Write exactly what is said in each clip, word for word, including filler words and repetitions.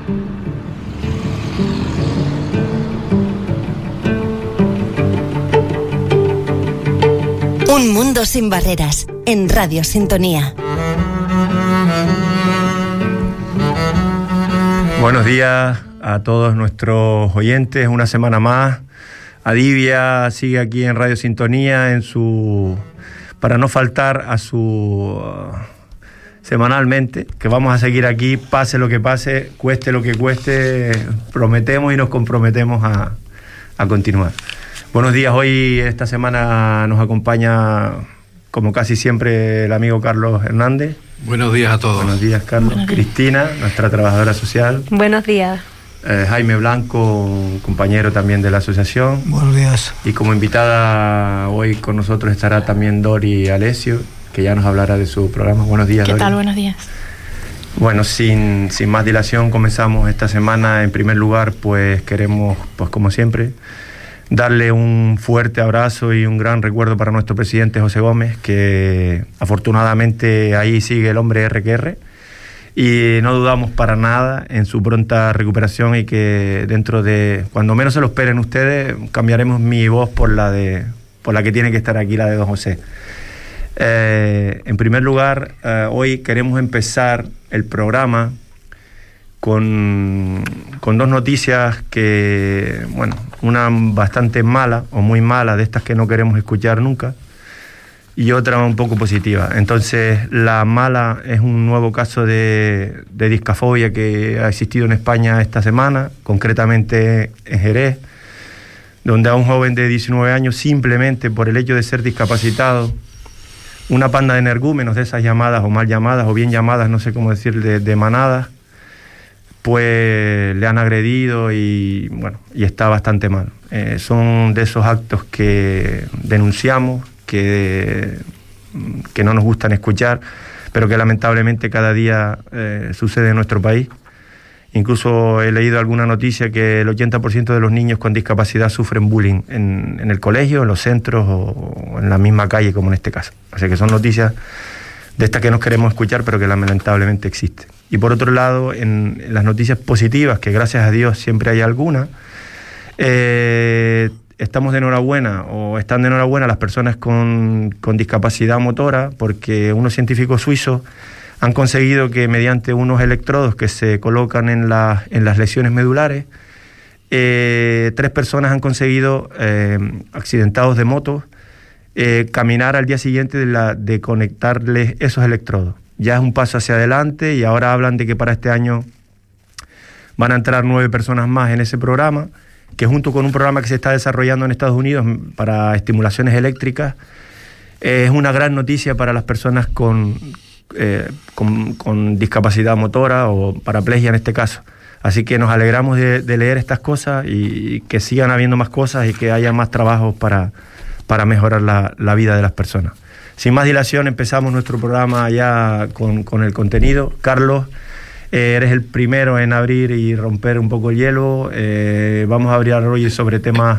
Un mundo sin barreras, en Radio Sintonía. Buenos días a todos nuestros oyentes, una semana más. Adivia sigue aquí en Radio Sintonía en su para no faltar a su uh, semanalmente, que vamos a seguir aquí, pase lo que pase, cueste lo que cueste, prometemos y nos comprometemos a, a continuar. Buenos días, hoy esta semana nos acompaña, como casi siempre, el amigo Carlos Hernández. Buenos días a todos. Buenos días, Carlos. Buenos días. Cristina, nuestra trabajadora social. Buenos días. Eh, Jaime Blanco, un compañero también de la asociación. Buenos días. Y como invitada hoy con nosotros estará también Dori Alessio, que ya nos hablará de su programa. Buenos días, ¿Qué Dori. tal? Buenos días. Bueno, sin, sin más dilación, comenzamos esta semana. En primer lugar, pues queremos, pues como siempre, darle un fuerte abrazo y un gran recuerdo para nuestro presidente José Gómez, que afortunadamente ahí sigue el hombre erre que erre. Y no dudamos para nada en su pronta recuperación y que dentro de, cuando menos se lo esperen ustedes, cambiaremos mi voz por la de por la que tiene que estar aquí, la de don José. Eh, en primer lugar, eh, hoy queremos empezar el programa con, con dos noticias que, bueno, una bastante mala o muy mala, de estas que no queremos escuchar nunca, y otra un poco positiva. Entonces, la mala es un nuevo caso de, de discafobia que ha existido en España esta semana, concretamente en Jerez, donde a un joven de diecinueve años, simplemente por el hecho de ser discapacitado, una panda de energúmenos, de esas llamadas o mal llamadas o bien llamadas, no sé cómo decir, de, de manadas, pues le han agredido y bueno, y está bastante mal. Eh, son de esos actos que denunciamos, que, que no nos gustan escuchar, pero que lamentablemente cada día eh, sucede en nuestro país. Incluso he leído alguna noticia que el ochenta por ciento de los niños con discapacidad sufren bullying en, en el colegio, en los centros o, o en la misma calle, como en este caso. Así que son noticias de estas que no queremos escuchar, pero que lamentablemente existen. Y por otro lado, en, en las noticias positivas, que gracias a Dios siempre hay alguna, eh, estamos de enhorabuena, o están de enhorabuena las personas con, con discapacidad motora, porque unos científicos suizos han conseguido que mediante unos electrodos que se colocan en, la, en las lesiones medulares, eh, tres personas han conseguido, eh, accidentados de moto, eh, caminar al día siguiente de, la, de conectarles esos electrodos. Ya es un paso hacia adelante y ahora hablan de que para este año van a entrar nueve personas más en ese programa, que junto con un programa que se está desarrollando en Estados Unidos para estimulaciones eléctricas, eh, es una gran noticia para las personas con, eh, con, con discapacidad motora o paraplegia en este caso. Así que nos alegramos de, de leer estas cosas y, y que sigan habiendo más cosas y que haya más trabajos para, para mejorar la, la vida de las personas. Sin más dilación, empezamos nuestro programa ya con, con el contenido. Carlos, eh, eres el primero en abrir y romper un poco el hielo. Eh, vamos a hablar hoy sobre temas,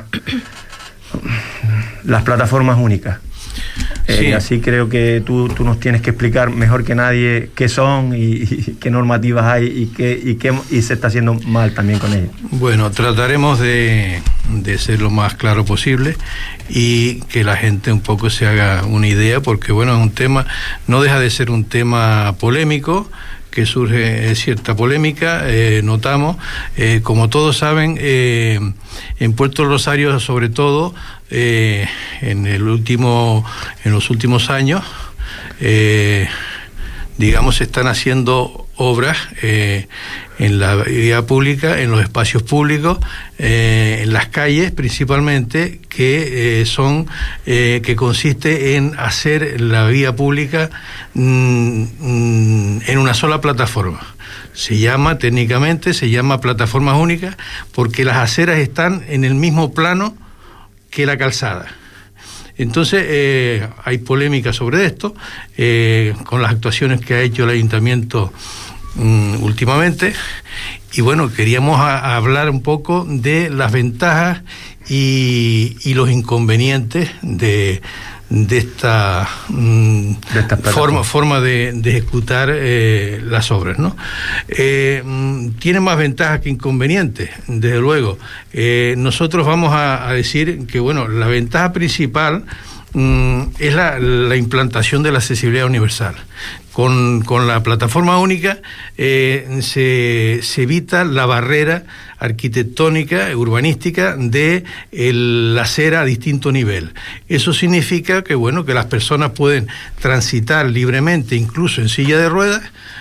las plataformas únicas. Eh, sí. Así creo que tú, tú nos tienes que explicar mejor que nadie qué son y, y qué normativas hay y qué, y qué y se está haciendo mal también con ellas. Bueno, trataremos de, de ser lo más claro posible y que la gente un poco se haga una idea, porque bueno, es un tema, no deja de ser un tema polémico, que surge cierta polémica, eh, notamos, eh, como todos saben, eh, en Puerto Rosario sobre todo, eh, en el último, en los últimos años, eh, digamos, se están haciendo obras eh, en la vía pública, en los espacios públicos, eh, en las calles principalmente, que eh, son eh, que consiste en hacer la vía pública mm, mm, en una sola plataforma. Se llama, técnicamente, se llama plataformas únicas, porque las aceras están en el mismo plano que la calzada. Entonces, eh, hay polémica sobre esto, eh, con las actuaciones que ha hecho el ayuntamiento um, últimamente, y bueno, queríamos a, a hablar un poco de las ventajas y, y los inconvenientes de, de esta, mm, de esta forma, forma de, de ejecutar eh, las obras, ¿no? Eh, tiene más ventajas que inconvenientes, desde luego. Eh, nosotros vamos a, a decir que, bueno, la ventaja principal mm, es la, la implantación de la accesibilidad universal. Con, con la plataforma única eh, se, se evita la barrera arquitectónica, urbanística de el, la acera a distinto nivel. Eso significa que, bueno, que las personas pueden transitar libremente, incluso en silla de ruedas,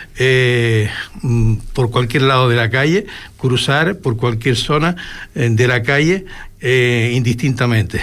eh, por cualquier lado de la calle, cruzar por cualquier zona eh, de la calle eh, indistintamente.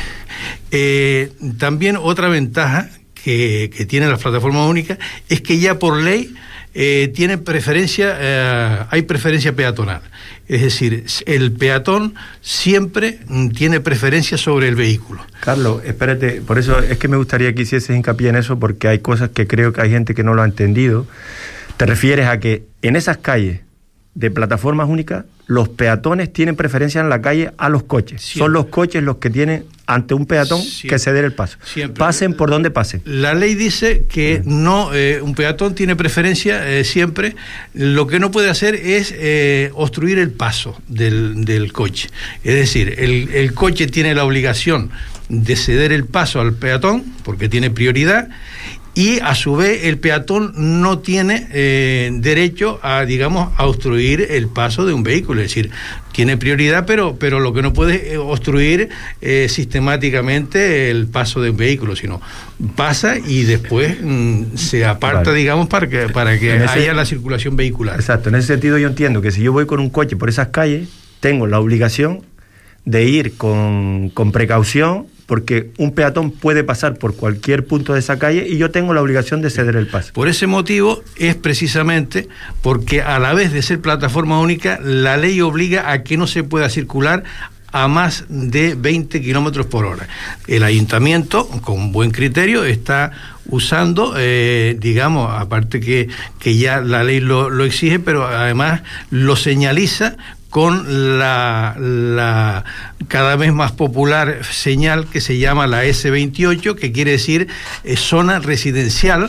Eh, también otra ventaja Que, que tiene la plataforma única es que ya por ley eh, tiene preferencia, eh, hay preferencia peatonal. Es decir, el peatón siempre tiene preferencia sobre el vehículo. Carlos, espérate, por eso es que me gustaría que hicieses hincapié en eso, porque hay cosas que creo que hay gente que no lo ha entendido. Te refieres a que en esas calles de plataformas únicas, los peatones tienen preferencia en la calle a los coches. Siempre. Son los coches los que tienen ante un peatón siempre, que ceder el paso. Siempre. Pasen por donde pasen. La ley dice que sí. no eh, un peatón tiene preferencia eh, siempre. Lo que no puede hacer es eh, obstruir el paso del, del coche. Es decir, el, el coche tiene la obligación de ceder el paso al peatón porque tiene prioridad. Y a su vez el peatón no tiene eh, derecho a, digamos, a obstruir el paso de un vehículo, es decir, tiene prioridad, pero, pero lo que no puede obstruir eh, sistemáticamente el paso de un vehículo, sino pasa y después mm, se aparta, vale. digamos, para que, para que ese, haya la circulación vehicular. Exacto, en ese sentido yo entiendo que si yo voy con un coche por esas calles, tengo la obligación de ir con, con precaución, porque un peatón puede pasar por cualquier punto de esa calle y yo tengo la obligación de ceder el paso. Por ese motivo es precisamente porque a la vez de ser plataforma única, la ley obliga a que no se pueda circular a más de veinte kilómetros por hora. El ayuntamiento, con buen criterio, está usando, eh, digamos, aparte que, que ya la ley lo, lo exige, pero además lo señaliza con la, la cada vez más popular señal que se llama la ese veintiocho, que quiere decir eh, zona residencial.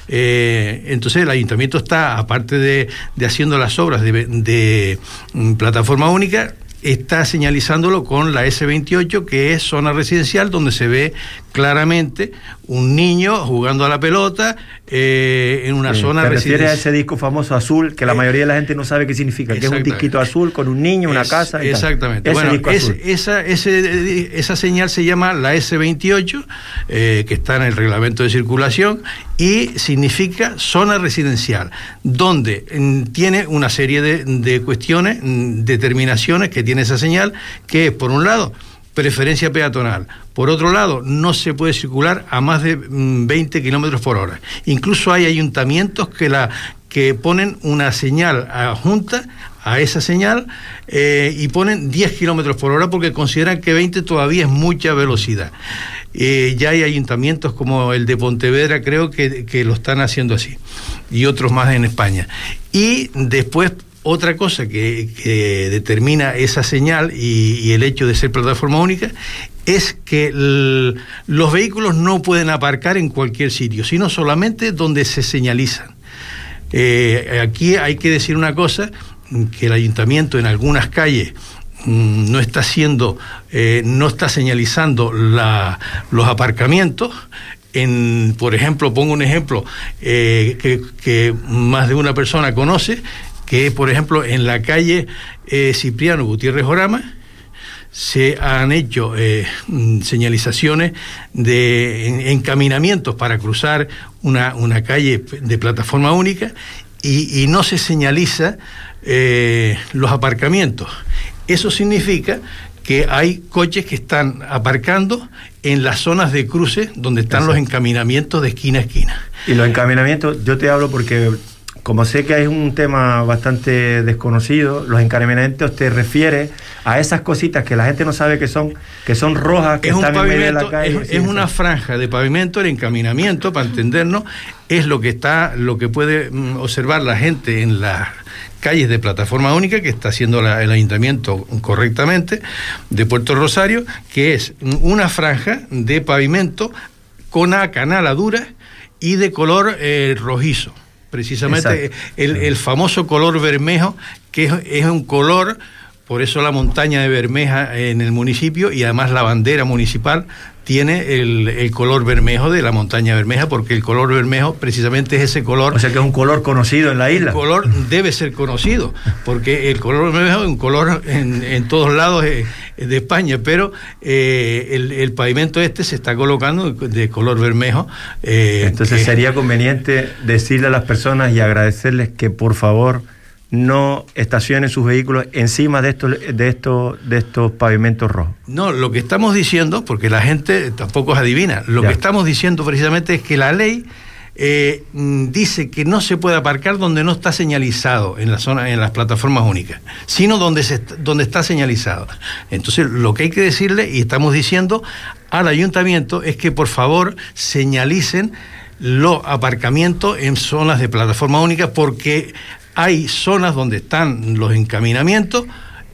Eh, entonces el ayuntamiento está, aparte de, de haciendo las obras de, de, de plataforma única, está señalizándolo con la ese veintiocho, que es zona residencial, donde se ve claramente un niño jugando a la pelota eh, en una sí, zona residencial. ¿Te refieres a ese disco famoso azul que la mayoría de la gente no sabe qué significa? Que es un disquito azul con un niño, una es, casa y exactamente. Tal. Bueno, es, esa, ese, esa señal se llama la ese veintiocho, eh, que está en el reglamento de circulación, y significa zona residencial, donde mm, tiene una serie de, de cuestiones, mm, determinaciones que tiene esa señal, que es, por un lado, preferencia peatonal. Por otro lado, no se puede circular a más de veinte kilómetros por hora. Incluso hay ayuntamientos que la que ponen una señal adjunta a esa señal eh, y ponen diez kilómetros por hora porque consideran que veinte todavía es mucha velocidad. Eh, ya hay ayuntamientos como el de Pontevedra, creo que, que lo están haciendo así, y otros más en España. Y después, otra cosa que, que determina esa señal y, y el hecho de ser plataforma única es que el, los vehículos no pueden aparcar en cualquier sitio, sino solamente donde se señalizan. Eh, aquí hay que decir una cosa, que el ayuntamiento en algunas calles mmm, no está haciendo, eh, no está señalizando la, los aparcamientos. En, por ejemplo, pongo un ejemplo eh, que, que más de una persona conoce, que por ejemplo en la calle eh, Cipriano Gutiérrez Orama se han hecho eh, señalizaciones de en, encaminamientos para cruzar una, una calle de plataforma única y, y no se señaliza eh, los aparcamientos. Eso significa que hay coches que están aparcando en las zonas de cruce donde están Exacto. los encaminamientos de esquina a esquina. Y los encaminamientos, yo te hablo porque como sé que es un tema bastante desconocido, los encaminamientos te refiere a esas cositas que la gente no sabe que son, que son rojas, que es están en medio de la calle. Es, sí, es una franja de pavimento, el encaminamiento, para entendernos, es lo que está, lo que puede mm, observar la gente en las calles de plataforma única, que está haciendo la, el ayuntamiento correctamente, de Puerto Rosario, que es una franja de pavimento con acanaladuras y de color eh, rojizo. Precisamente el, el famoso color bermejo, que es, es un color, por eso la montaña de Bermeja en el municipio, y además la bandera municipal tiene el, el color bermejo de la montaña Bermeja, porque el color bermejo precisamente es ese color. O sea que es un color conocido en la isla. El color debe ser conocido, porque el color bermejo es un color en, en todos lados de, de España, pero eh, el, el pavimento este se está colocando de color bermejo. Eh, Entonces que, sería conveniente decirle a las personas y agradecerles que por favor no estacionen sus vehículos encima de estos de estos de estos pavimentos rojos. No, lo que estamos diciendo, porque la gente tampoco es adivina, lo ya. que estamos diciendo precisamente es que la ley eh, dice que no se puede aparcar donde no está señalizado en la zona, en las plataformas únicas, sino donde se donde está señalizado. Entonces, lo que hay que decirle, y estamos diciendo al ayuntamiento, es que por favor señalicen los aparcamientos en zonas de plataforma única, porque hay zonas donde están los encaminamientos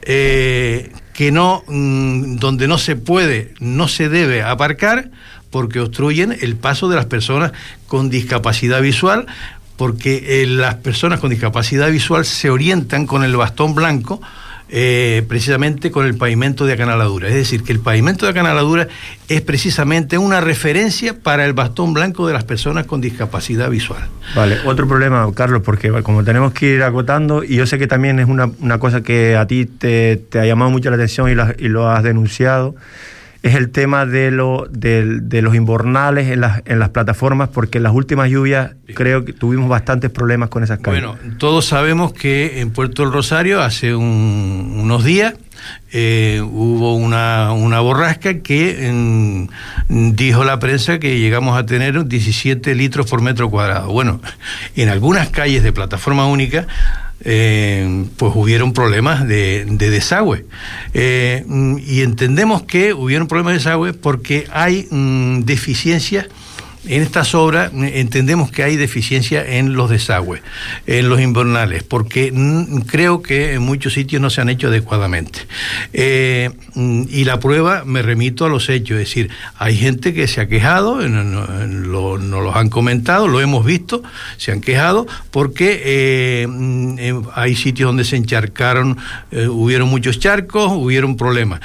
eh, que no, mmm, donde no se puede, no se debe aparcar, porque obstruyen el paso de las personas con discapacidad visual, porque eh, las personas con discapacidad visual se orientan con el bastón blanco, Eh, precisamente con el pavimento de acanaladura. Es decir, que el pavimento de acanaladura es precisamente una referencia para el bastón blanco de las personas con discapacidad visual. Vale, otro problema, Carlos, porque como tenemos que ir acotando, y yo sé que también es una, una cosa que a ti te, te ha llamado mucho la atención y, la, y lo has denunciado, es el tema de, lo, de, de los invernales en las, en las plataformas, porque en las últimas lluvias creo que tuvimos bastantes problemas con esas calles. Bueno, todos sabemos que en Puerto del Rosario hace un, unos días eh, hubo una, una borrasca que en, dijo la prensa que llegamos a tener diecisiete litros por metro cuadrado. Bueno, en algunas calles de plataforma única Eh, pues hubieron problemas de, de desagüe eh, y entendemos que hubieron problemas de desagüe porque hay mm, deficiencias en estas obras. Entendemos que hay deficiencia en los desagües, en los invernales, porque mm, creo que en muchos sitios no se han hecho adecuadamente eh, mm, y la prueba, me remito a los hechos, es decir, hay gente que se ha quejado, nos no, lo, no los han comentado, lo hemos visto, se han quejado porque eh, mm, hay sitios donde se encharcaron, eh, hubieron muchos charcos, hubieron problemas.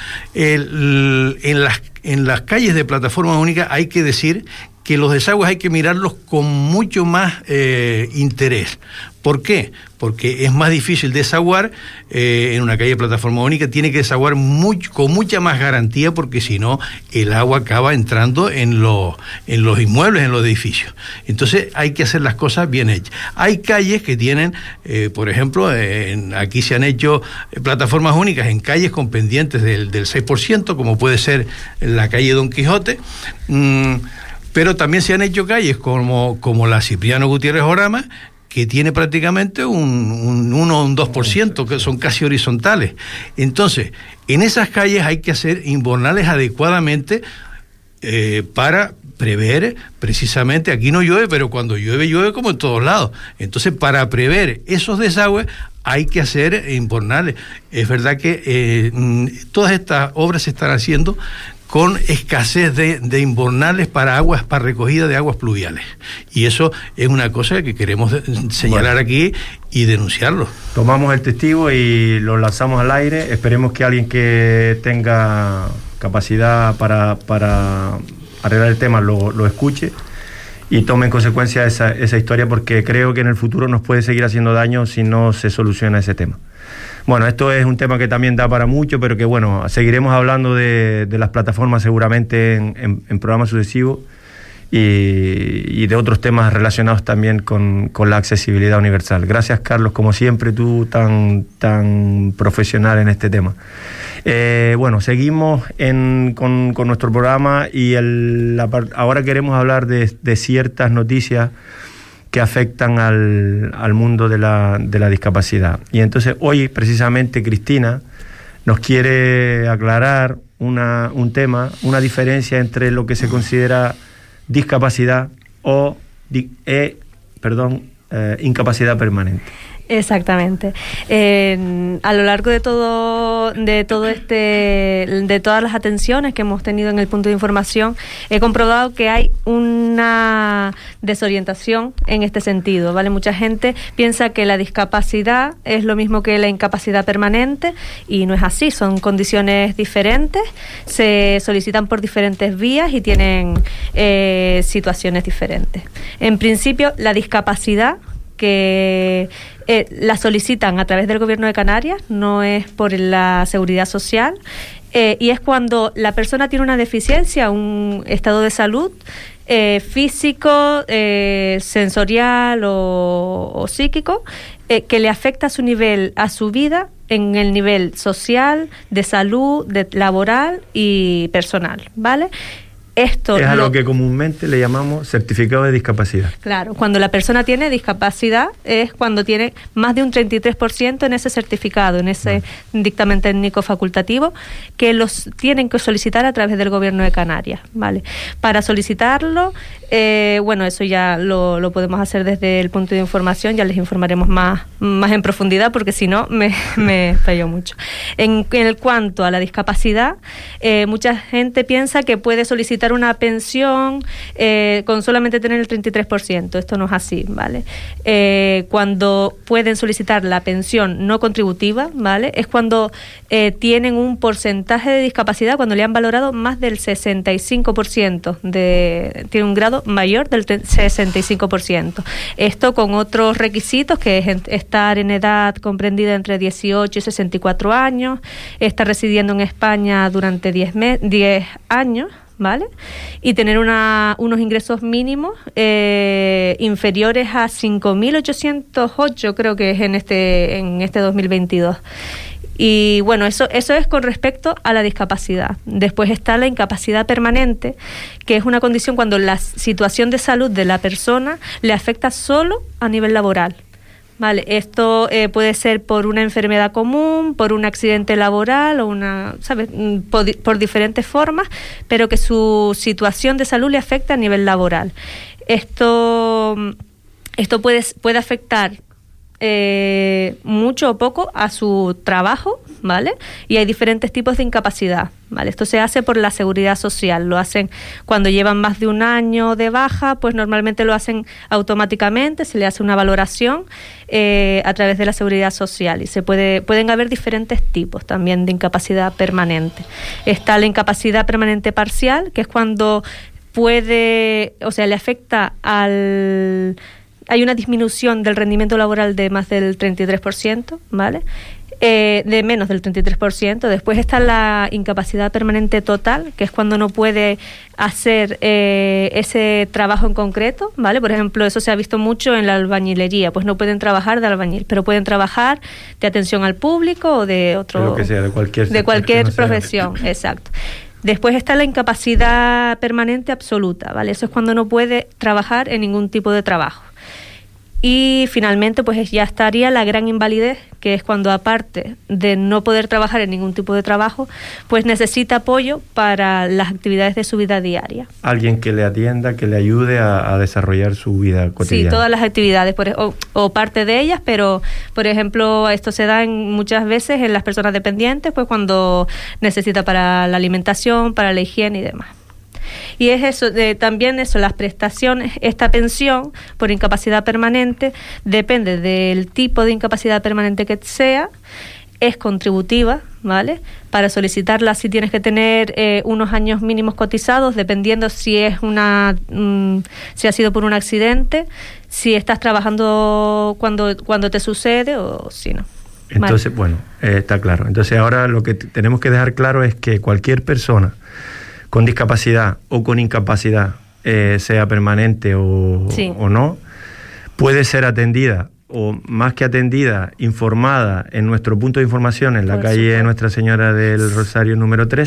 El, en las en las calles de plataforma única hay que decir que los desagües hay que mirarlos con mucho más eh, interés. ¿Por qué? Porque es más difícil desaguar eh, en una calle de plataforma única, tiene que desaguar muy, con mucha más garantía, porque si no, el agua acaba entrando en los, en los inmuebles, en los edificios. Entonces hay que hacer las cosas bien hechas. Hay calles que tienen, eh, por ejemplo, en, aquí se han hecho plataformas únicas en calles con pendientes del, del seis por ciento, como puede ser la calle Don Quijote, mmm, pero también se han hecho calles como, como la Cipriano Gutiérrez Orama, que tiene prácticamente un, un uno o un dos por ciento, que son casi horizontales. Entonces, en esas calles hay que hacer invernales adecuadamente eh, para prever, precisamente, aquí no llueve, pero cuando llueve, llueve como en todos lados. Entonces, para prever esos desagües, hay que hacer invernales. Es verdad que eh, todas estas obras se están haciendo con escasez de, de invernales para aguas, para recogida de aguas pluviales. Y eso es una cosa que queremos señalar bueno. aquí y denunciarlo. Tomamos el testigo y lo lanzamos al aire. Esperemos que alguien que tenga capacidad para, para arreglar el tema lo, lo escuche y tome en consecuencia esa, esa historia, porque creo que en el futuro nos puede seguir haciendo daño si no se soluciona ese tema. Bueno, esto es un tema que también da para mucho, pero que bueno, seguiremos hablando de, de las plataformas seguramente en, en, en programas sucesivos y, y de otros temas relacionados también con, con la accesibilidad universal. Gracias, Carlos, como siempre, tú tan, tan profesional en este tema. Eh, bueno, seguimos en, con, con nuestro programa y el, la, ahora queremos hablar de, de ciertas noticias que afectan al, al mundo de la, de la discapacidad. Y entonces hoy, precisamente, Cristina nos quiere aclarar una, un tema, una diferencia entre lo que se considera discapacidad o di, eh, perdón, eh, incapacidad permanente. Exactamente. Eh, a lo largo de todo, de todo este, de todas las atenciones que hemos tenido en el punto de información, he comprobado que hay una desorientación en este sentido, ¿vale? Mucha gente piensa que la discapacidad es lo mismo que la incapacidad permanente y no es así, son condiciones diferentes, se solicitan por diferentes vías y tienen eh, situaciones diferentes. En principio, la discapacidad que eh, la solicitan a través del Gobierno de Canarias, no es por la Seguridad Social, eh, y es cuando la persona tiene una deficiencia, un estado de salud eh, físico, eh, sensorial o, o psíquico, eh, que le afecta a su nivel, a su vida, en el nivel social, de salud, de laboral y personal, ¿vale? Esto es a lo, lo que comúnmente le llamamos certificado de discapacidad. Claro, cuando la persona tiene discapacidad es cuando tiene más de un treinta y tres por ciento en ese certificado, en ese no. dictamen técnico facultativo, que los tienen que solicitar a través del Gobierno de Canarias, ¿vale? Para solicitarlo, eh, bueno, eso ya lo, lo podemos hacer desde el punto de información, ya les informaremos más, más en profundidad, porque si no, me, me fallo mucho. En, en el cuanto a la discapacidad, eh, mucha gente piensa que puede solicitar una pensión eh, con solamente tener el treinta y tres por ciento. Esto no es así, ¿vale? Eh, cuando pueden solicitar la pensión no contributiva, ¿vale? Es cuando eh, tienen un porcentaje de discapacidad, cuando le han valorado más del sesenta y cinco por ciento, de, tiene un grado mayor del sesenta y cinco por ciento. Esto con otros requisitos, que es estar en edad comprendida entre dieciocho y sesenta y cuatro años, estar residiendo en España durante diez años, ¿vale? Y tener una, unos ingresos mínimos eh, inferiores a cinco mil ochocientos ocho, creo que es en este en este dos mil veintidós. Y bueno, eso eso es con respecto a la discapacidad. Después está la incapacidad permanente, que es una condición cuando la situación de salud de la persona le afecta solo a nivel laboral. Vale, esto eh, puede ser por una enfermedad común, por un accidente laboral o una, ¿sabes? Por, por diferentes formas, pero que su situación de salud le afecta a nivel laboral. Esto, esto puede, puede afectar eh, mucho o poco a su trabajo, ¿vale? Y hay diferentes tipos de incapacidad, ¿vale? Esto se hace por la Seguridad Social, lo hacen cuando llevan más de un año de baja, pues normalmente lo hacen automáticamente, se le hace una valoración eh, a través de la Seguridad Social y se puede pueden haber diferentes tipos también de incapacidad permanente. Está la incapacidad permanente parcial, que es cuando puede, o sea, le afecta al... hay una disminución del rendimiento laboral de más del treinta y tres por ciento, ¿vale? Eh, de menos del treinta y tres por ciento. Después está la incapacidad permanente total, que es cuando no puede hacer eh, ese trabajo en concreto, ¿vale? Por ejemplo, eso se ha visto mucho en la albañilería, pues no pueden trabajar de albañil, pero pueden trabajar de atención al público o de otro... De lo que sea, de cualquier, de cualquier no profesión, sea. Exacto. Después está la incapacidad permanente absoluta, ¿vale? Eso es cuando no puede trabajar en ningún tipo de trabajo. Y finalmente, pues ya estaría la gran invalidez, que es cuando, aparte de no poder trabajar en ningún tipo de trabajo, pues necesita apoyo para las actividades de su vida diaria. Alguien que le atienda, que le ayude a, a desarrollar su vida cotidiana. Sí, todas las actividades, por, o, o parte de ellas, pero, por ejemplo, esto se da en, muchas veces en las personas dependientes, pues cuando necesita para la alimentación, para la higiene y demás. Y es eso, de, también eso, las prestaciones, esta pensión por incapacidad permanente depende del tipo de incapacidad permanente que sea, es contributiva, ¿vale? Para solicitarla sí tienes que tener eh, unos años mínimos cotizados, dependiendo si es una, mm, si ha sido por un accidente, si estás trabajando cuando, cuando te sucede o si no. Entonces, vale. bueno, eh, está claro. Entonces ahora lo que t- tenemos que dejar claro es que cualquier persona con discapacidad o con incapacidad, eh, sea permanente o, sí. o no, puede ser atendida, o más que atendida, informada en nuestro punto de información en la Por calle supuesto. Nuestra Señora del Rosario número trece.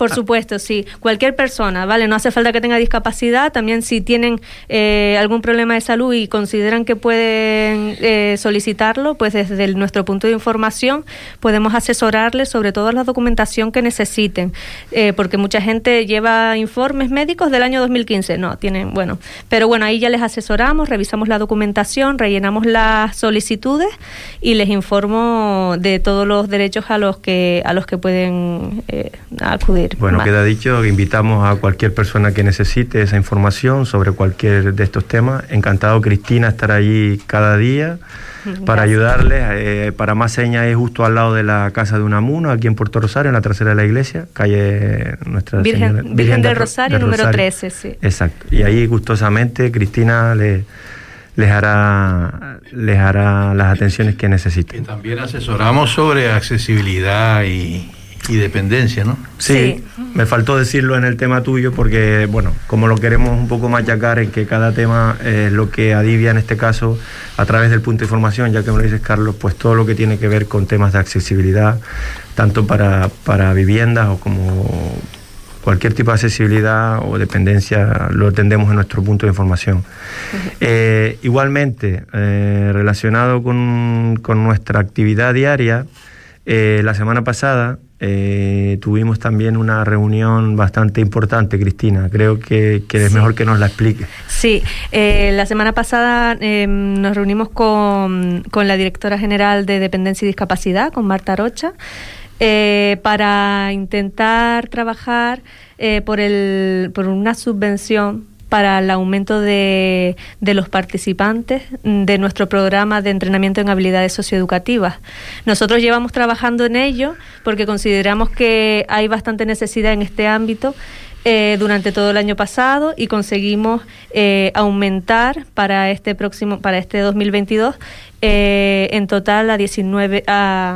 Por supuesto, sí. Cualquier persona, ¿vale? No hace falta que tenga discapacidad. También si tienen eh, algún problema de salud y consideran que pueden eh, solicitarlo, pues desde el, nuestro punto de información podemos asesorarles sobre toda la documentación que necesiten. Eh, porque mucha gente lleva informes médicos del año dos mil quince. No, tienen, bueno. Pero bueno, ahí ya les asesoramos, revisamos la documentación, rellenamos las solicitudes y les informo de todos los derechos a los que, a los que pueden eh, acudir. Bueno, más. Queda dicho que invitamos a cualquier persona que necesite esa información sobre cualquier de estos temas. Encantado, Cristina, estar allí cada día para ayudarles. Eh, para más señas es justo al lado de la Casa de Unamuno, aquí en Puerto Rosario, en la trasera de la iglesia, calle Nuestra Virgen, Señora, Virgen, Virgen del de, Rosario, de número Rosario. trece, sí. Exacto. Y ahí gustosamente Cristina le, les hará les hará las atenciones que necesiten. Y también asesoramos sobre accesibilidad y, y dependencia, ¿no? Sí, sí, me faltó decirlo en el tema tuyo porque, bueno, como lo queremos un poco machacar en que cada tema es lo que adivia en este caso a través del punto de información, ya que me lo dices, Carlos, pues todo lo que tiene que ver con temas de accesibilidad, tanto para, para viviendas o como cualquier tipo de accesibilidad o dependencia, lo atendemos en nuestro punto de información. Uh-huh. Eh, igualmente, eh, relacionado con, con nuestra actividad diaria, eh, la semana pasada eh, tuvimos también una reunión bastante importante, Cristina. Creo que, que es sí. mejor que nos la explique. Sí, eh, la semana pasada eh, nos reunimos con, con la directora general de Dependencia y Discapacidad, con Marta Rocha, Eh, para intentar trabajar eh, por, el, por una subvención para el aumento de, de los participantes de nuestro programa de entrenamiento en habilidades socioeducativas. Nosotros llevamos trabajando en ello porque consideramos que hay bastante necesidad en este ámbito eh, durante todo el año pasado y conseguimos eh, aumentar para este próximo, para este dos mil veintidós eh, en total a diecinueve a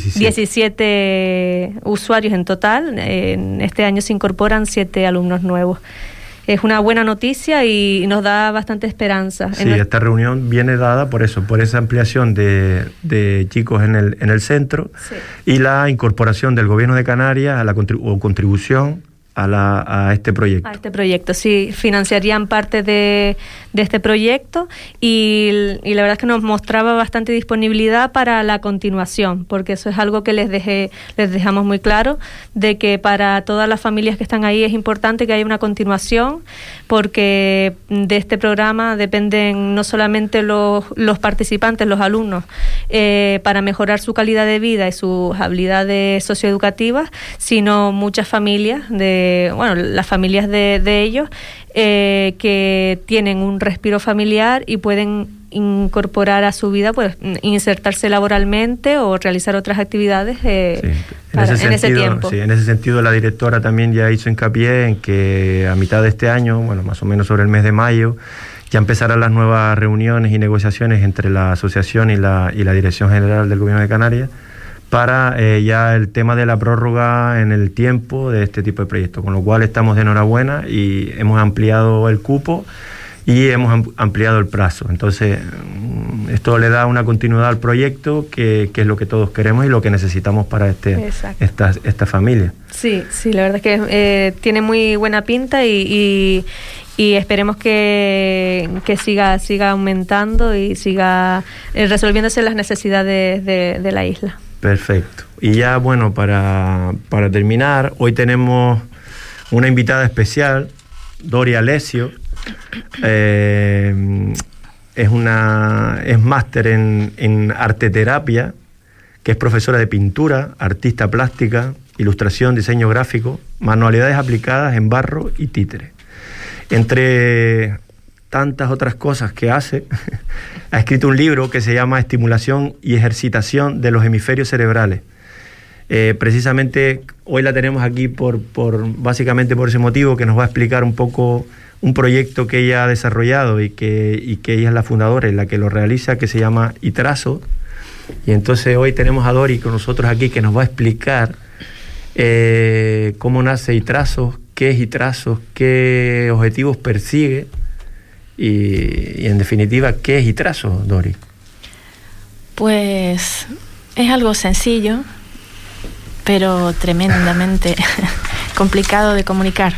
diecisiete usuarios en total. En este año se incorporan siete alumnos nuevos. Es una buena noticia y nos da bastante esperanza. Sí, en esta reunión viene dada por eso, por esa ampliación de, de chicos en el, en el centro, sí. y la incorporación del Gobierno de Canarias a la contribu- o contribución a, la, a este proyecto. A este proyecto, sí, financiarían parte de, de este proyecto y, y la verdad es que nos mostraba bastante disponibilidad para la continuación, porque eso es algo que les dejé, les dejamos muy claro, de que para todas las familias que están ahí es importante que haya una continuación, porque de este programa dependen no solamente los, los participantes, los alumnos, eh, para mejorar su calidad de vida y sus habilidades socioeducativas, sino muchas familias de bueno, las familias de, de ellos eh, que tienen un respiro familiar y pueden incorporar a su vida, pues insertarse laboralmente o realizar otras actividades eh, sí. en, para, ese en sentido, ese tiempo. Sí, en ese sentido la directora también ya hizo hincapié en que a mitad de este año, bueno, más o menos sobre el mes de mayo, ya empezarán las nuevas reuniones y negociaciones entre la asociación y la, y la Dirección General del Gobierno de Canarias para eh, ya el tema de la prórroga en el tiempo de este tipo de proyectos, con lo cual estamos de enhorabuena y hemos ampliado el cupo y hemos ampliado el plazo. Entonces, esto le da una continuidad al proyecto que, que es lo que todos queremos y lo que necesitamos para este esta, esta familia. Sí, sí, la verdad es que eh, tiene muy buena pinta y, y, y esperemos que, que siga, siga aumentando y siga eh, resolviéndose las necesidades de, de la isla. Perfecto. Y ya, bueno, para, para terminar, hoy tenemos una invitada especial, Doria Alessio. Eh, es una es máster en, en arteterapia, que es profesora de pintura, artista plástica, ilustración, diseño gráfico, manualidades aplicadas en barro y títere. Entre tantas otras cosas que hace, ha escrito un libro que se llama Estimulación y ejercitación de los hemisferios cerebrales. Eh, precisamente hoy la tenemos aquí por, por básicamente por ese motivo, que nos va a explicar un poco un proyecto que ella ha desarrollado y que, y que ella es la fundadora y la que lo realiza, que se llama iTrazo. Y entonces hoy tenemos a Dori con nosotros aquí, que nos va a explicar eh, cómo nace iTrazo, qué es iTrazo, qué objetivos persigue. Y, y en definitiva, ¿qué es iTrazo, Dori? Pues es algo sencillo, pero tremendamente complicado de comunicar.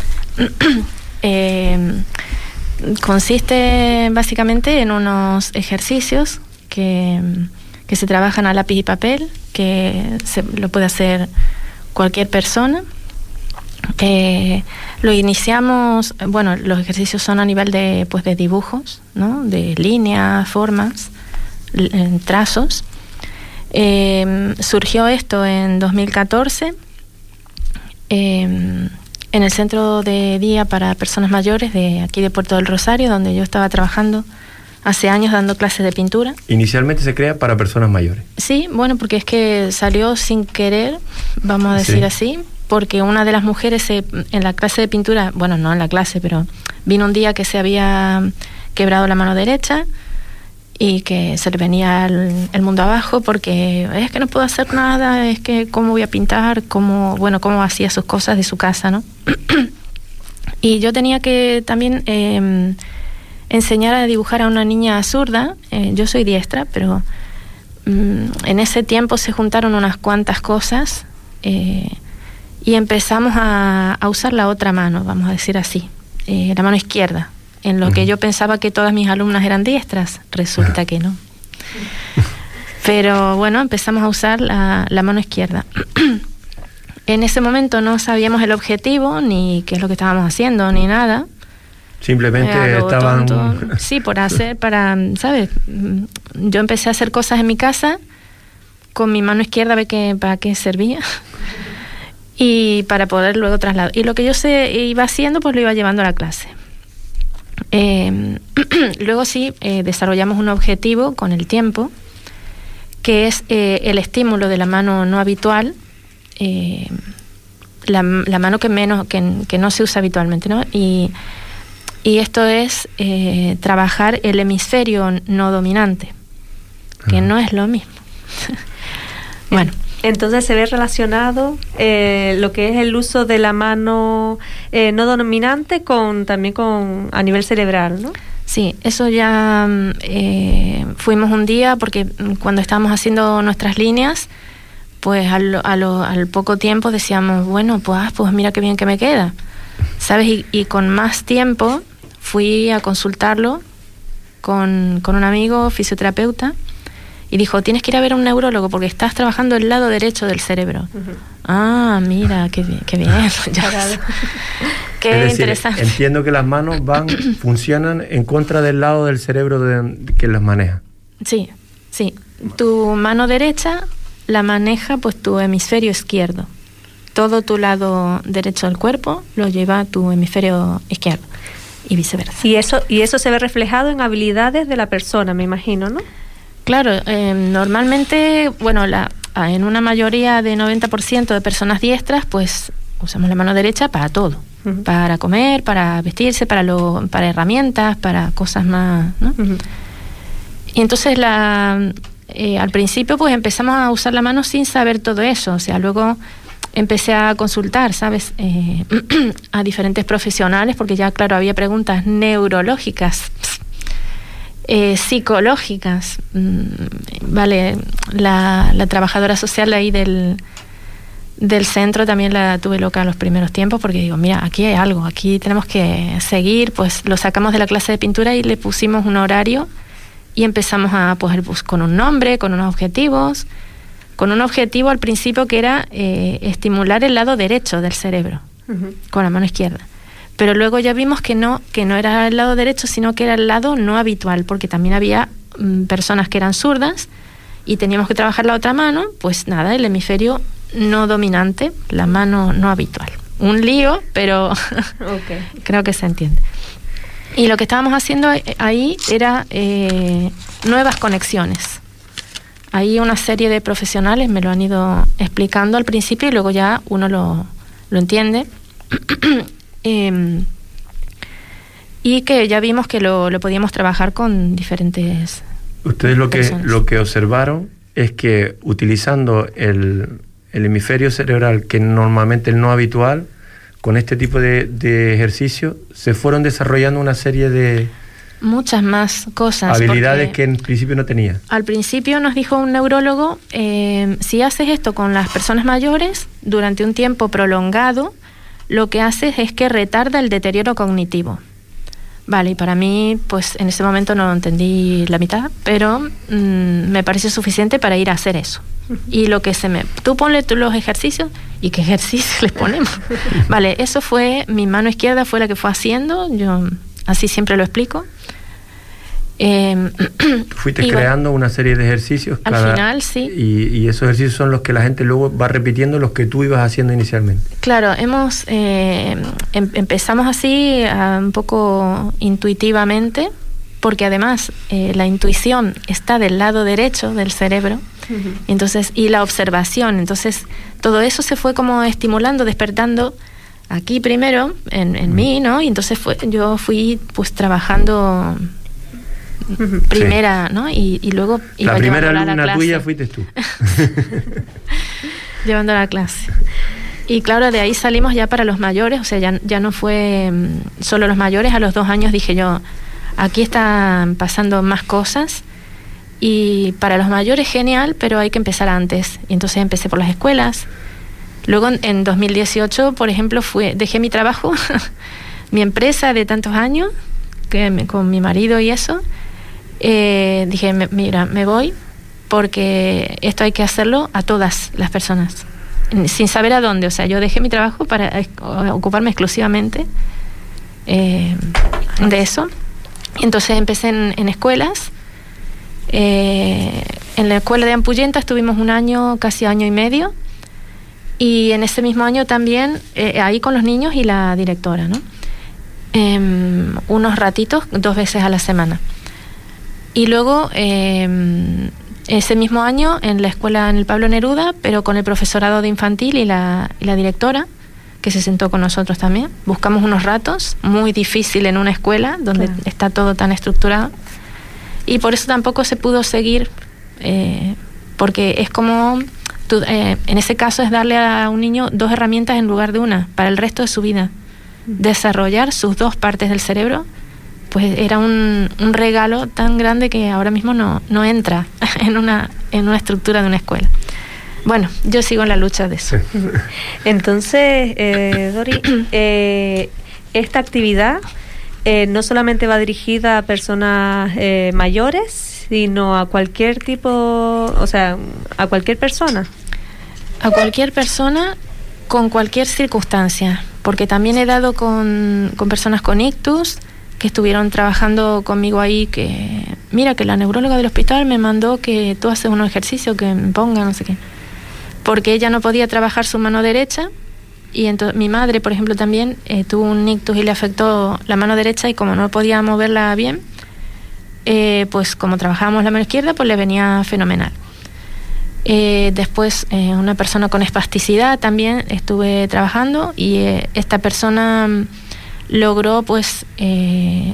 eh, consiste básicamente en unos ejercicios que, que se trabajan a lápiz y papel, que se, lo puede hacer cualquier persona. Eh, lo iniciamos, bueno, los ejercicios son a nivel de, pues, de dibujos, ¿no? De líneas, formas, trazos. Eh, surgió esto en dos mil catorce eh, en el Centro de Día para Personas Mayores de aquí de Puerto del Rosario, donde yo estaba trabajando hace años dando clases de pintura. Inicialmente se crea para personas mayores. Sí, bueno, porque es que salió sin querer, vamos a decir sí. así, porque una de las mujeres se, en la clase de pintura, bueno, no en la clase, pero vino un día que se había quebrado la mano derecha y que se le venía el, el mundo abajo porque es que no puedo hacer nada, es que cómo voy a pintar, cómo, bueno, cómo hacía sus cosas de su casa, ¿no? Y yo tenía que también eh, enseñar a dibujar a una niña zurda. Eh, yo soy diestra, pero mm, en ese tiempo se juntaron unas cuantas cosas eh, y empezamos a, a usar la otra mano, vamos a decir así, eh, la mano izquierda. En lo que yo pensaba que todas mis alumnas eran diestras, resulta que no. Pero bueno, empezamos a usar la, la mano izquierda. En ese momento no sabíamos el objetivo, ni qué es lo que estábamos haciendo, ni nada. Simplemente estaban... Tonto. Sí, por hacer, para, ¿sabes? Yo empecé a hacer cosas en mi casa con mi mano izquierda, a ver qué, para qué servía. Y para poder luego trasladar. Y lo que yo se iba haciendo, pues lo iba llevando a la clase. Eh, luego sí eh, desarrollamos un objetivo con el tiempo, que es eh, el estímulo de la mano no habitual, eh, la, la mano que menos que, que no se usa habitualmente, ¿no? Y, y esto es eh, trabajar el hemisferio no dominante, que no es lo mismo. Bueno. Entonces se ve relacionado eh, lo que es el uso de la mano eh, no dominante con también con a nivel cerebral, ¿no? Sí, eso ya eh, fuimos un día porque cuando estábamos haciendo nuestras líneas, pues al, a lo, al poco tiempo decíamos, bueno, pues, pues mira qué bien que me queda, ¿sabes? Y, y con más tiempo fui a consultarlo con, con un amigo fisioterapeuta. Y dijo, tienes que ir a ver a un neurólogo porque estás trabajando el lado derecho del cerebro. Uh-huh. Ah, mira, qué bien, qué bien. Ya qué es decir, interesante. Entiendo que las manos van, funcionan en contra del lado del cerebro de, que las maneja. Sí, sí. Tu mano derecha la maneja pues tu hemisferio izquierdo. Todo tu lado derecho del cuerpo lo lleva tu hemisferio izquierdo y viceversa. Y eso, y eso se ve reflejado en habilidades de la persona, me imagino, ¿no? Claro, eh, normalmente, bueno, la, en una mayoría de noventa por ciento de personas diestras, pues usamos la mano derecha para todo, uh-huh. Para comer, para vestirse, para lo, para herramientas, para cosas más, ¿no? Uh-huh. Y entonces la, eh, al principio pues empezamos a usar la mano sin saber todo eso, o sea, luego empecé a consultar, ¿sabes? Eh, a diferentes profesionales, porque ya, claro, había preguntas neurológicas. Eh, psicológicas, mm, vale, la, la trabajadora social de ahí del, del centro también la tuve loca en los primeros tiempos porque digo, mira, aquí hay algo, aquí tenemos que seguir, pues lo sacamos de la clase de pintura y le pusimos un horario y empezamos a pues, pues con un nombre, con unos objetivos, con un objetivo al principio que era eh, estimular el lado derecho del cerebro, uh-huh. Con la mano izquierda. Pero luego ya vimos que no, que no era el lado derecho, sino que era el lado no habitual, porque también había mm, personas que eran zurdas y teníamos que trabajar la otra mano, pues nada, el hemisferio no dominante, la mano no habitual. Un lío, pero okay. Creo que se entiende. Y lo que estábamos haciendo ahí era eh, nuevas conexiones. Ahí una serie de profesionales me lo han ido explicando al principio y luego ya uno lo, lo entiende. Eh, y que ya vimos que lo, lo podíamos trabajar con diferentes Ustedes lo que, personas. lo que observaron es que utilizando el, el hemisferio cerebral, que normalmente es no habitual, con este tipo de, de ejercicio, se fueron desarrollando una serie de... Muchas más cosas. Habilidades que en principio no tenía. Al principio nos dijo un neurólogo, eh, si haces esto con las personas mayores durante un tiempo prolongado, lo que hace es que retarda el deterioro cognitivo. Vale, y para mí, pues en ese momento no entendí la mitad, pero mmm, me pareció suficiente para ir a hacer eso. Y lo que se me... Tú ponle tú los ejercicios, ¿y qué ejercicios les ponemos? Vale, eso fue, mi mano izquierda fue la que fue haciendo, yo así siempre lo explico. Eh, Fuiste creando bueno, una serie de ejercicios. Al cada, final, sí. Y, y esos ejercicios son los que la gente luego va repitiendo, los que tú ibas haciendo inicialmente. Claro, hemos eh, em, empezamos así uh, un poco intuitivamente, porque además eh, la intuición está del lado derecho del cerebro, uh-huh. entonces y la observación, entonces todo eso se fue como estimulando, despertando aquí primero en, en uh-huh. mí, ¿no? Y entonces fue, yo fui pues trabajando primera, sí. ¿no? Y, y luego iba la primera alumna a la tuya fuiste tú. Llevándola a la clase. Y claro, de ahí salimos ya para los mayores, o sea, ya, ya no fue solo los mayores. A los dos años dije yo, aquí están pasando más cosas y para los mayores genial, pero hay que empezar antes. Y entonces empecé por las escuelas. Luego en, en dos mil dieciocho, por ejemplo, fue, dejé mi trabajo, mi empresa de tantos años, que me, con mi marido y eso. Eh, dije, me, mira, me voy porque esto hay que hacerlo a todas las personas, sin saber a dónde. O sea, yo dejé mi trabajo para ocuparme exclusivamente eh, de eso. Entonces empecé en, en escuelas. Eh, en la escuela de Ampullenta estuvimos un año, casi año y medio. Y en ese mismo año también, eh, ahí con los niños y la directora, ¿no? Eh, unos ratitos, dos veces a la semana. Y luego, eh, ese mismo año, en la escuela en el Pablo Neruda, pero con el profesorado de infantil y la, y la directora, que se sentó con nosotros también. Buscamos unos ratos, muy difícil en una escuela donde claro. está todo tan estructurado. Y por eso tampoco se pudo seguir, eh, porque es como, tú, eh, en ese caso es darle a un niño dos herramientas en lugar de una, para el resto de su vida. Desarrollar sus dos partes del cerebro, pues era un, un regalo tan grande que ahora mismo no, no entra en una, en una estructura de una escuela. Bueno, yo sigo en la lucha de eso. Entonces, eh, Dori, eh, esta actividad eh, no solamente va dirigida a personas eh, mayores, sino a cualquier tipo, o sea, a cualquier persona. A cualquier persona con cualquier circunstancia, porque también he dado con, con personas con ictus que estuvieron trabajando conmigo ahí, que mira que la neuróloga del hospital me mandó que tú haces un ejercicio que me ponga, no sé qué, porque ella no podía trabajar su mano derecha y entonces mi madre, por ejemplo, también eh, tuvo un ictus y le afectó la mano derecha y como no podía moverla bien, eh, pues como trabajábamos la mano izquierda, pues le venía fenomenal. Eh, después eh, una persona con espasticidad también estuve trabajando y eh, esta persona logró pues eh,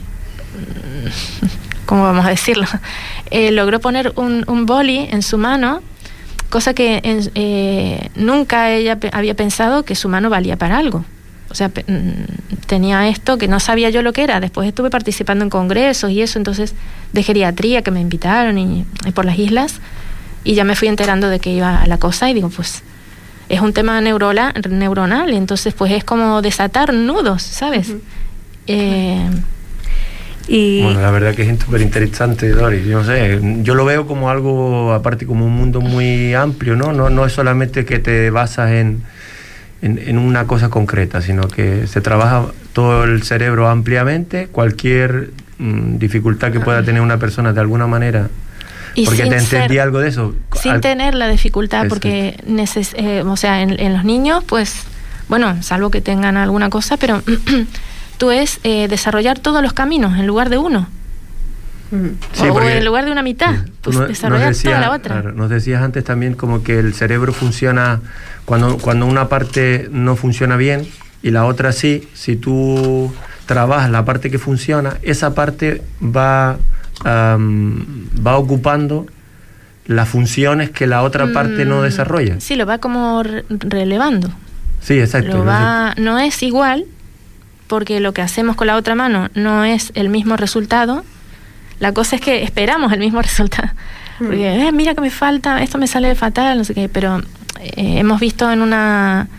¿cómo vamos a decirlo? Eh, logró poner un, un boli en su mano, cosa que en, eh, nunca ella pe- había pensado que su mano valía para algo. O sea, pe- tenía esto que no sabía yo lo que era. Después estuve participando en congresos y eso, entonces de geriatría que me invitaron y, y por las islas. Y ya me fui enterando de que iba la cosa y digo, pues, es un tema neurola, neuronal, entonces pues es como desatar nudos, ¿sabes? Uh-huh. Eh, y bueno, la verdad que es súper interesante, Doris. Yo no sé, yo lo veo como algo, aparte como un mundo muy amplio, ¿no? No, no es solamente que te basas en, en, en una cosa concreta, sino que se trabaja todo el cerebro ampliamente, cualquier mmm, dificultad que pueda tener una persona de alguna manera. Y porque te entendí ser, algo de eso. Sin Al... tener la dificultad, Exacto. porque neces eh, o sea, en, en los niños, pues, bueno, salvo que tengan alguna cosa, pero tú es eh, desarrollar todos los caminos en lugar de uno. Sí, o en lugar de una mitad, sí, pues no, desarrollar decías, toda la otra. Claro, nos decías antes también como que el cerebro funciona, cuando, cuando una parte no funciona bien y la otra sí, si tú trabajas la parte que funciona, esa parte va... Um, va ocupando las funciones que la otra parte mm, no desarrolla. Sí, lo va como re relevando. Sí, exacto. Lo va, no es igual, porque lo que hacemos con la otra mano no es el mismo resultado. La cosa es que esperamos el mismo resultado. Mm. Porque, eh, mira que me falta, esto me sale fatal, no sé qué, pero eh, hemos visto en una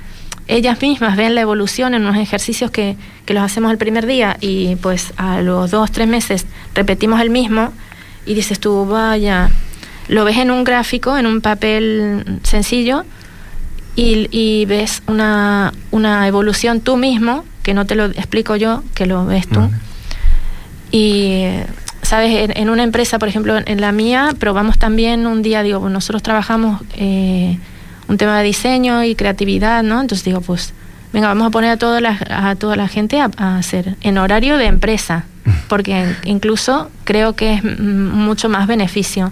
ellas mismas ven la evolución en unos ejercicios que, que los hacemos el primer día y pues a los dos, tres meses repetimos el mismo y dices tú, vaya, lo ves en un gráfico, en un papel sencillo y, y ves una, una evolución tú mismo, que no te lo explico yo, que lo ves tú. Uh-huh. Y, ¿sabes? En, en una empresa, por ejemplo, en la mía, probamos también un día, digo, nosotros trabajamos eh, un tema de diseño y creatividad, ¿no? Entonces digo, pues, venga, vamos a poner a toda la, a toda la gente a, a hacer en horario de empresa, porque incluso creo que es mucho más beneficio.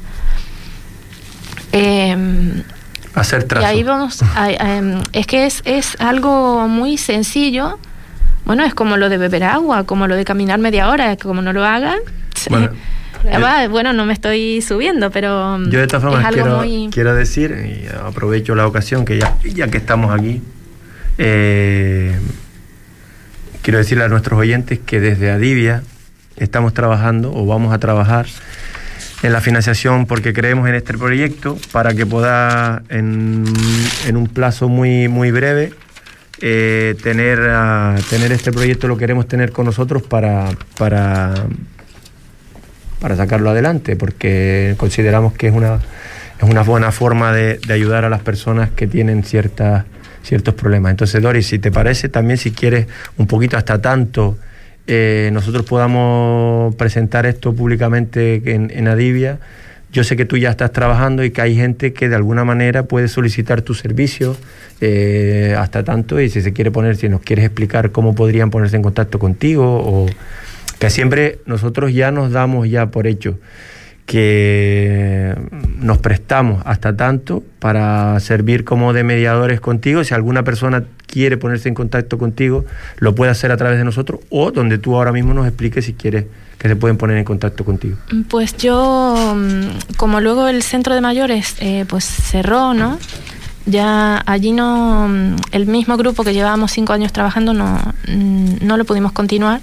Eh, hacer trazo. Y ahí vamos, a, a, es que es, es algo muy sencillo. Bueno, es como lo de beber agua, como lo de caminar media hora, como no lo hagan. Bueno, eh, bueno no me estoy subiendo, pero yo de todas formas quiero, muy... quiero decir, y aprovecho la ocasión que ya, ya que estamos aquí, eh, quiero decirle a nuestros oyentes que desde Adivia estamos trabajando o vamos a trabajar en la financiación porque creemos en este proyecto para que pueda en, en un plazo muy, muy breve eh, tener, uh, tener este proyecto. Lo queremos tener con nosotros para, para, para sacarlo adelante, porque consideramos que es una, es una buena forma de, de ayudar a las personas que tienen ciertas, ciertos problemas. Entonces, Doris, si te parece, también si quieres un poquito hasta tanto Eh, nosotros podamos presentar esto públicamente en, en Adivia. Yo sé que tú ya estás trabajando y que hay gente que de alguna manera puede solicitar tu servicio eh, hasta tanto, y si se quiere poner, si nos quieres explicar cómo podrían ponerse en contacto contigo, o que siempre nosotros ya nos damos ya por hecho que nos prestamos hasta tanto para servir como de mediadores contigo. Si alguna persona quiere ponerse en contacto contigo, lo puede hacer a través de nosotros, o donde tú ahora mismo nos expliques si quieres que se pueden poner en contacto contigo. Pues yo, como luego el centro de mayores eh, pues cerró, ¿no? Ya allí no, el mismo grupo que llevábamos cinco años trabajando no, no lo pudimos continuar.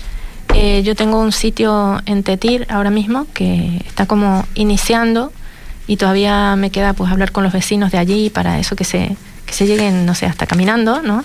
Eh, yo tengo un sitio en Tetir ahora mismo que está como iniciando y todavía me queda pues hablar con los vecinos de allí para eso, que se, que se lleguen, no sé, hasta caminando, ¿no?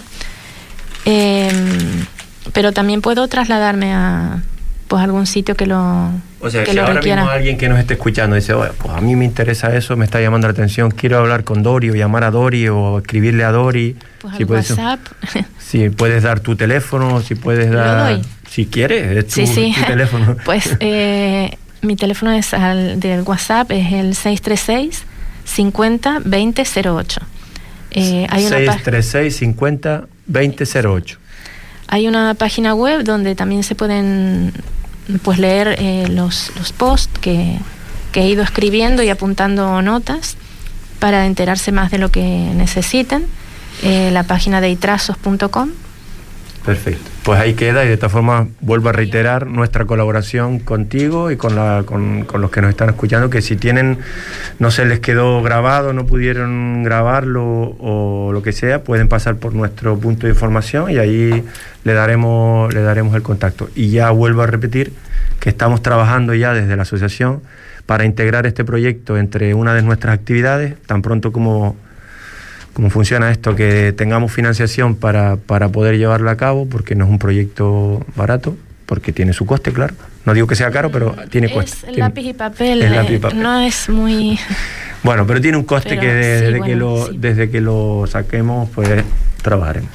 Eh, pero también puedo trasladarme a pues algún sitio que lo O sea, que si lo ahora requiera. mismo alguien que nos esté escuchando dice, oye, pues a mí me interesa eso, me está llamando la atención, quiero hablar con Dori, o llamar a Dori, o escribirle a Dori. Pues si al puedes, WhatsApp. Si puedes dar tu teléfono, si puedes dar... Lo doy. Si quieres, es tu, sí, sí. tu teléfono. Pues eh, mi teléfono es al, del WhatsApp, es el seis tres seis, cincuenta, veinte cero ocho. Eh, hay una seis tres seis, cincuenta, veinte cero ocho. Hay una página web donde también se pueden pues leer eh, los, los posts que, que he ido escribiendo y apuntando notas para enterarse más de lo que necesiten. Eh, la página de itrazos punto com. Perfecto. Pues ahí queda, y de todas formas vuelvo a reiterar nuestra colaboración contigo y con, la, con, con los que nos están escuchando, que si tienen, no se les quedó grabado, no pudieron grabarlo o lo que sea, pueden pasar por nuestro punto de información y ahí le daremos, le daremos el contacto. Y ya vuelvo a repetir que estamos trabajando ya desde la asociación para integrar este proyecto entre una de nuestras actividades, tan pronto como... cómo funciona esto, que tengamos financiación para, para poder llevarlo a cabo, porque no es un proyecto barato, porque tiene su coste, claro. No digo que sea caro, pero tiene coste. Es lápiz y papel, es lápiz y papel. No es muy... Bueno, pero tiene un coste pero, que desde, sí, bueno, que lo, sí. desde que lo saquemos, pues trabajaremos.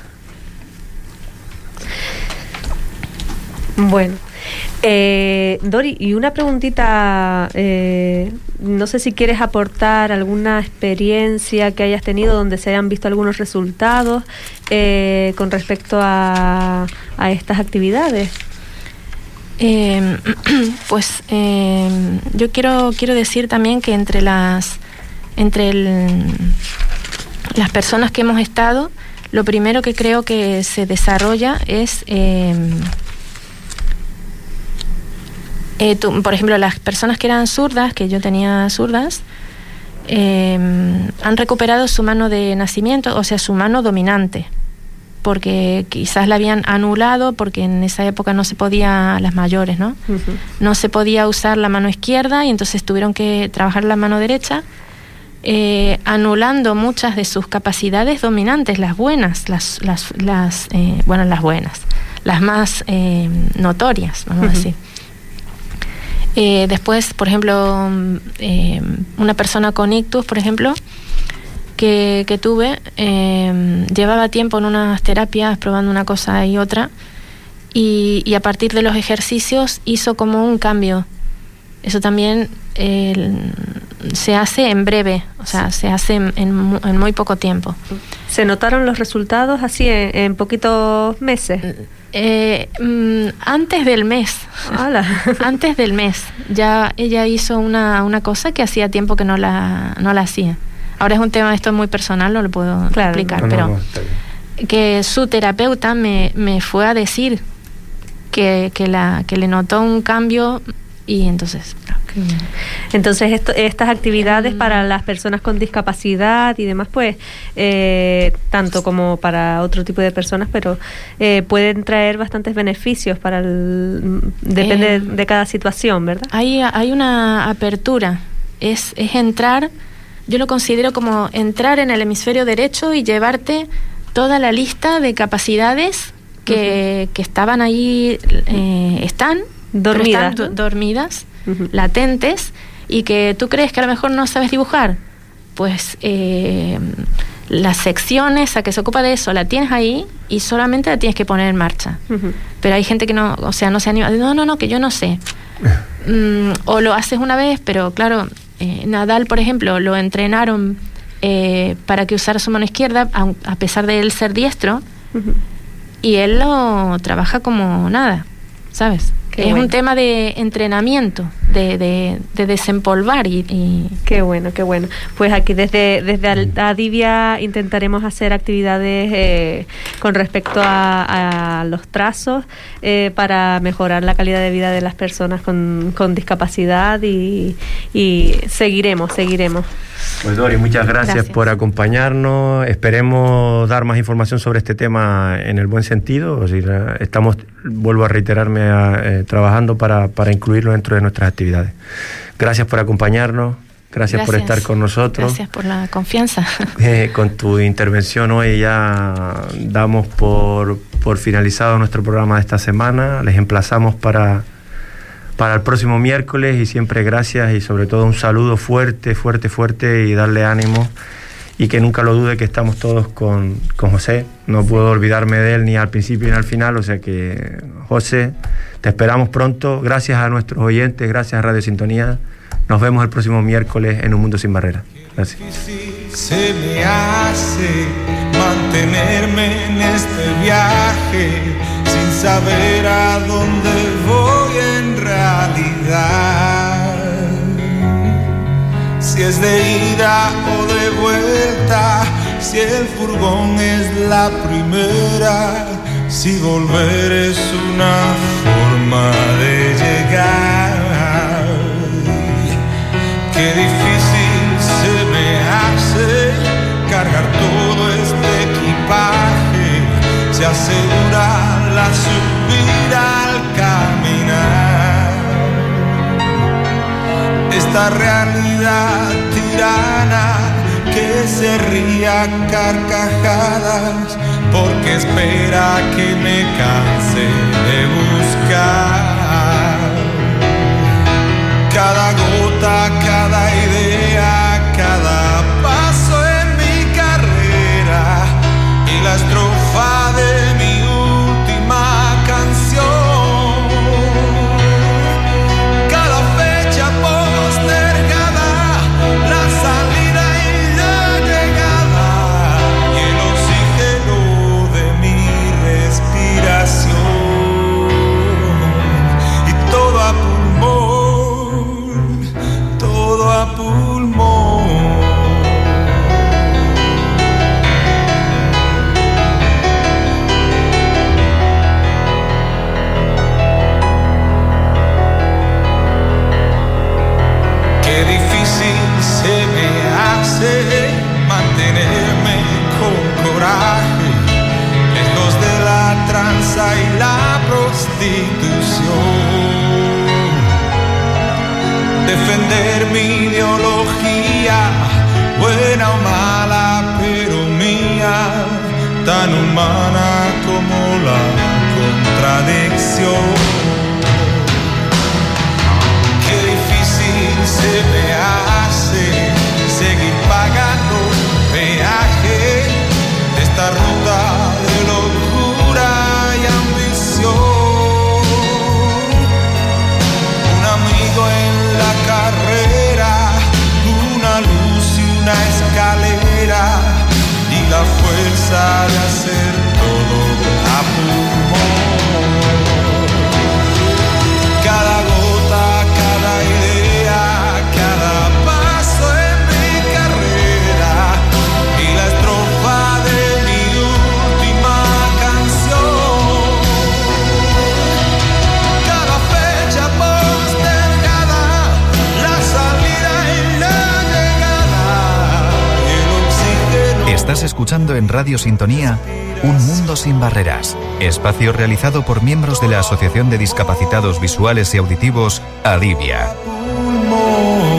Bueno, eh, Dori, y una preguntita, eh, no sé si quieres aportar alguna experiencia que hayas tenido donde se hayan visto algunos resultados eh, con respecto a, a estas actividades. Eh, pues eh, yo quiero quiero decir también que entre las entre el, las personas que hemos estado, lo primero que creo que se desarrolla es eh, Eh, tú, por ejemplo, las personas que eran zurdas, que yo tenía zurdas, eh, han recuperado su mano de nacimiento, o sea, su mano dominante, porque quizás la habían anulado, porque en esa época no se podía, las mayores, ¿no? Uh-huh. No se podía usar la mano izquierda y entonces tuvieron que trabajar la mano derecha eh, anulando muchas de sus capacidades dominantes, las buenas, las, las, las eh, bueno, las buenas, las más eh, notorias, vamos uh-huh. a decir. Eh, después, por ejemplo, eh, una persona con ictus, por ejemplo, que, que tuve, eh, llevaba tiempo en unas terapias probando una cosa y otra, y, y a partir de los ejercicios hizo como un cambio. Eso también eh, se hace en breve, o sea, se hace en, en, en muy poco tiempo. ¿Se notaron los resultados así en, en poquitos meses? Eh, mm, antes del mes. ¡Hala! Antes del mes. Ya ella hizo una, una cosa que hacía tiempo que no la, no la hacía. Ahora es un tema, esto es muy personal, no lo puedo claro, explicar, no, pero no, no, que su terapeuta me, me fue a decir que, que, la, que le notó un cambio y entonces... Entonces esto, estas actividades para las personas con discapacidad y demás, pues eh, tanto como para otro tipo de personas, pero eh, pueden traer bastantes beneficios para el, depende eh, de cada situación, ¿verdad? Hay, hay una apertura, es, es entrar, yo lo considero como entrar en el hemisferio derecho y llevarte toda la lista de capacidades que, uh-huh. que estaban ahí, eh, están dormidas, están, ¿no? dormidas Uh-huh. latentes, y que tú crees que a lo mejor no sabes dibujar, pues eh, las secciones a que se ocupa de eso la tienes ahí y solamente la tienes que poner en marcha. Uh-huh. Pero hay gente que no, o sea, no se anima, no, no, no, que yo no sé. mm, o lo haces una vez, pero claro, eh, Nadal, por ejemplo, lo entrenaron eh, para que usara su mano izquierda, a, a pesar de él ser diestro, uh-huh. y él lo trabaja como nada, ¿sabes? Qué es bueno. Un tema de entrenamiento, de, de, de desempolvar y, y... Qué bueno, qué bueno. Pues aquí desde, desde Adivia intentaremos hacer actividades eh, con respecto a, a los trazos eh, para mejorar la calidad de vida de las personas con, con discapacidad y, y seguiremos, seguiremos. Pues Dori, muchas gracias, gracias por acompañarnos. Esperemos dar más información sobre este tema en el buen sentido. O sea, estamos, vuelvo a reiterarme, a, eh, trabajando para, para incluirlo dentro de nuestras actividades. Gracias por acompañarnos, gracias, gracias por estar con nosotros. Gracias por la confianza. Eh, con tu intervención hoy ya damos por, por finalizado nuestro programa de esta semana. Les emplazamos para... para el próximo miércoles, y siempre gracias y sobre todo un saludo fuerte, fuerte, fuerte, y darle ánimo, y que nunca lo dude que estamos todos con, con José. No puedo olvidarme de él ni al principio ni al final, o sea que José, te esperamos pronto. Gracias a nuestros oyentes, gracias a Radio Sintonía. Nos vemos el próximo miércoles en Un Mundo Sin Barreras. Gracias. Se me hace mantenerme en este viaje sin saber a dónde voy en realidad. Si es de ida o de vuelta, si el furgón es la primera, si volver es una forma de llegar. Qué difícil se me hace cargar todo este equipaje, se asegura la subida al caminar. Esta realidad tirana que se ría carcajadas porque espera que me canse de buscar. Cada gota, cada idea, cada paso en mi carrera y la estrofa de mi última canción. Cada fecha postergada, la salida y la llegada y el oxígeno de mi respiración. Y todo a pulmón, todo a pulmón. Qué difícil se me hace mantenerme con coraje, lejos de la tranza y la prostitución. Defender mi ideología, buena o mala, pero mía, tan humana como la contradicción. Qué difícil se me hace seguir pagando peaje de esta ruta de locura y ambición. Un amigo en la carrera, una luz y una escalera, y la fuerza de hacer todo a pulmón. Cada gota, cada idea, cada paso en mi carrera, y la estrofa de mi última canción. Cada fecha postergada, la salida y la llegada, y el oxígeno. Estás escuchando en Radio Sintonía Un Mundo Sin Barreras, espacio realizado por miembros de la Asociación de Discapacitados Visuales y Auditivos, ADIVIA. Pulmón.